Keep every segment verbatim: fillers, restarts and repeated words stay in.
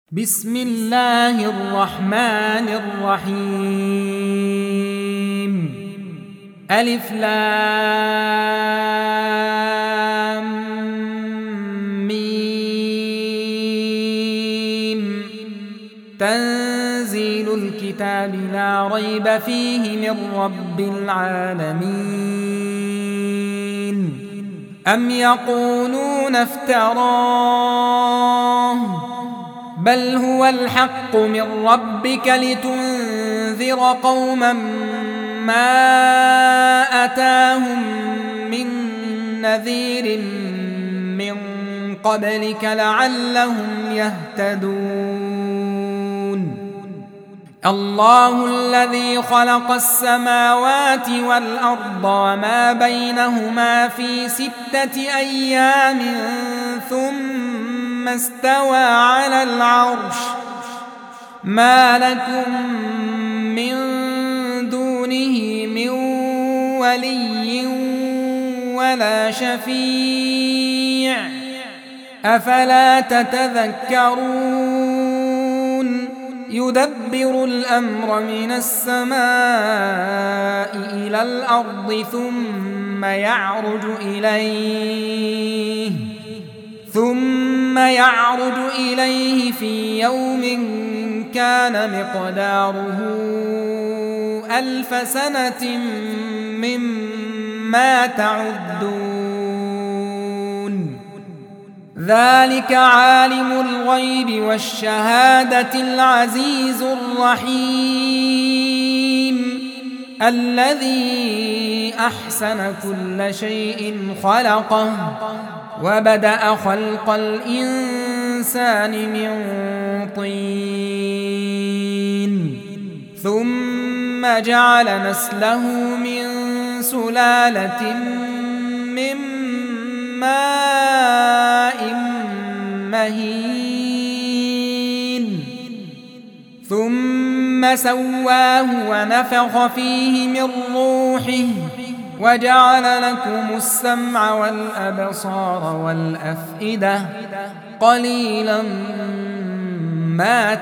بسم الله الرحمن الرحيم. ألف لام ميم. تنزيل الكتاب لا ريب فيه من رب العالمين. أم يقولون افتراه بل هو الحق من ربك لتنذر قوما ما أتاهم من نذير من قبلك لعلهم يهتدون. الله الذي خلق السماوات والأرض وما بينهما في ستة أيام ثم استوى على العرش ما لكم من دونه من ولي ولا شفيع أفلا تتذكرون. يدبر الأمر من السماء إلى الأرض ثم يعرج إليه ثم يعرج إليه في يوم كان مقداره ألف سنة مما تعدون. ذلك عالم الغيب والشهادة العزيز الرحيم الذي أحسن كل شيء خلقه وبدأ خلق الإنسان من طين ثم جعل نسله من سلالة من ماء مهين ثم سواه ونفخ فيه من روحه وجعل لكم السمع والأبصار والأفئدة قليلا ما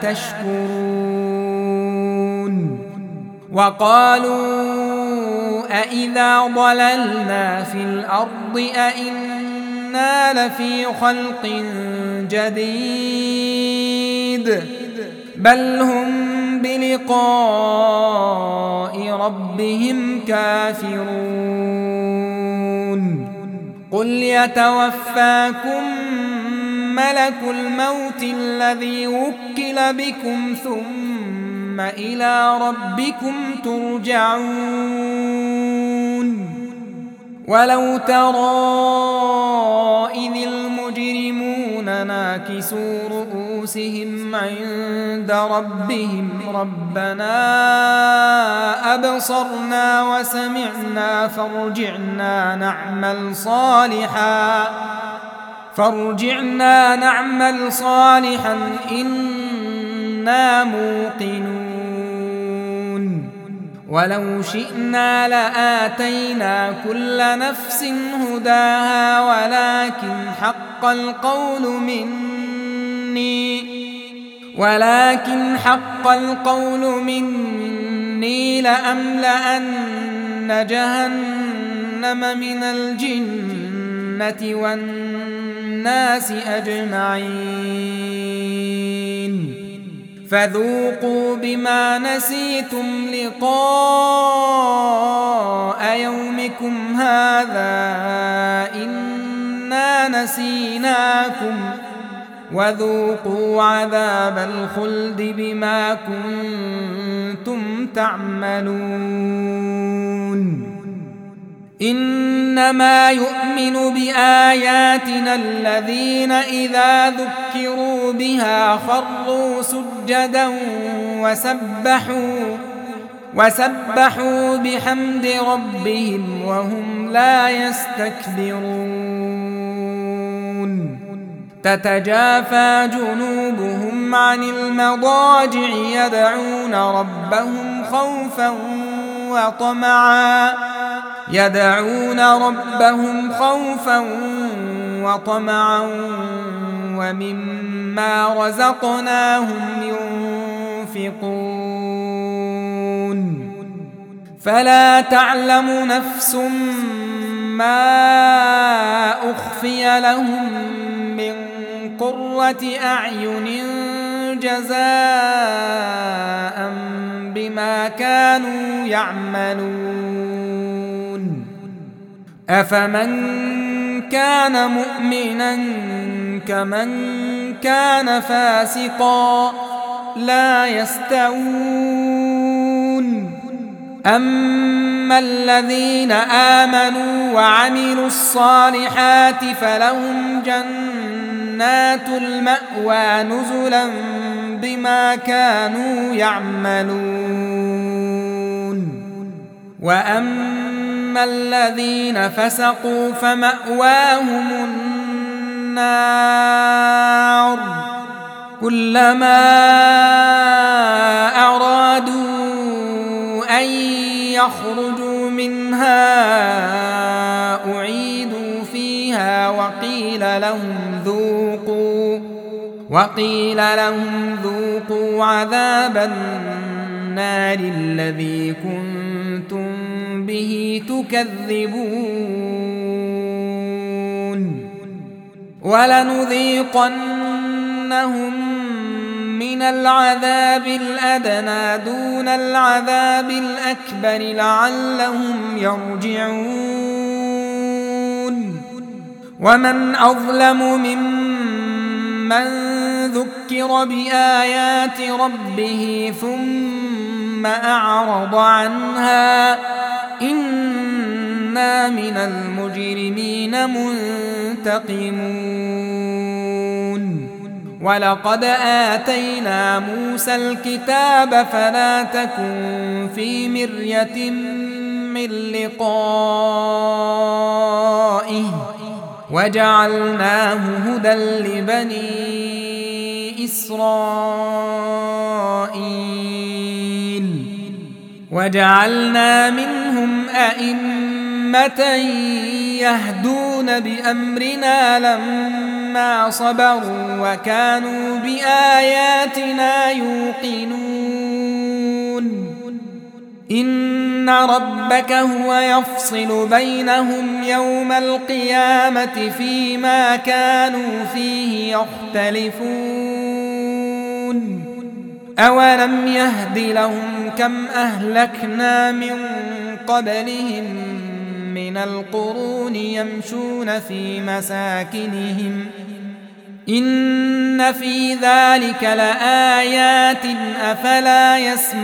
تشكرون. وقالوا أإذا ضللنا في الأرض أإنا لفي خلق جديد بل هم بلقاء ربهم كافرون. قل يتوفاكم ملك الموت الذي وكل بكم ثم إلى ربكم ترجعون. ولو ترى إذ المجرمون ناكسوا رؤوسهم عند ربهم ربنا أبصرنا وسمعنا فارجعنا نعمل صالحا فارجعنا نعمل صالحا إنا موقنون. ولو شئنا لآتينا كل نفس هداها ولكن حق القول مني ولكن حق القول مني لأملأن جهنم من الجنة والناس أجمعين. فذوقوا بما نسيتم لقاء يومكم هذا إنا نسيناكم وذوقوا عذاب الخلد بما كنتم تعملون. إنما يؤمن بآياتنا الذين إذا ذكروا بها خروا سجدا وسبحوا وسبحوا بحمد ربهم وهم لا يستكبرون. تتجافى جنوبهم عن المضاجع يدعون ربهم خوفا وطمعا يدعون ربهم خوفا وطمعا ومما رزقناهم ينفقون فلا تعلم نفس ما أخفي لهم من قرة أعين جزاء بما كانوا يعملون أفمن كان مؤمنا كمن كان فاسقا لا يستوون أما الذين آمنوا وعملوا الصالحات فلهم جنات المأوى نزلا بما كانوا يعملون وأما الذين فسقوا فمأواهم النار كلما أرادوا أن يخرجوا منها أعيدوا فيها وقيل لهم ذوقوا وقيل لهم ذوقوا عذاب النار الذي كنتم به تكذبون ولنذيقنهم من العذاب الأدنى دون العذاب الأكبر لعلهم يرجعون ومن أظلم ممن ذكر بآيات ربه ثم أعرض عنها إنا من المجرمين منتقمون ولقد آتينا موسى الكتاب فلا تكن في مرية من لقائه وجعلناه هدى لبني إسرائيل وجعلنا منهم أئمة يهدون بأمرنا لما صبروا وكانوا بآياتنا يوقنون إن ربك هو يفصل بينهم يوم القيامة فيما كانوا فيه يختلفون أولم يهد لهم كم أهلكنا من قبلهم من القرون يمشون في مساكنهم إن في ذلك لآيات أفلا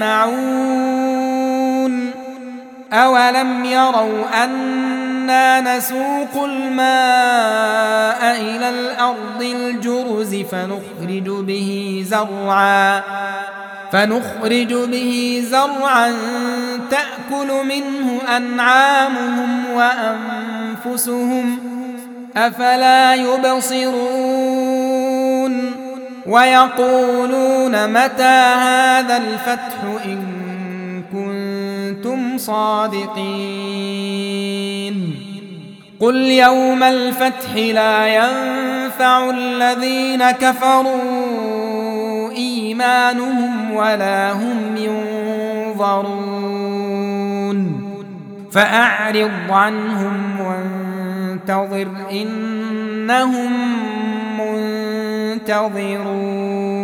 يسمعون أولم يروا أنا نسوق الماء إلى الأرض الجرز فنخرج به زرعا فنخرج به زرعا تأكل منه أنعامهم وأنفسهم أفلا يبصرون ويقولون متى هذا الفتح إن كنتم صادقين قل يوم الفتح لا ينفع الذين كفروا إيمانهم ولا هم ينظرون فأعرض عنهم وانتظر إنهم منتظرون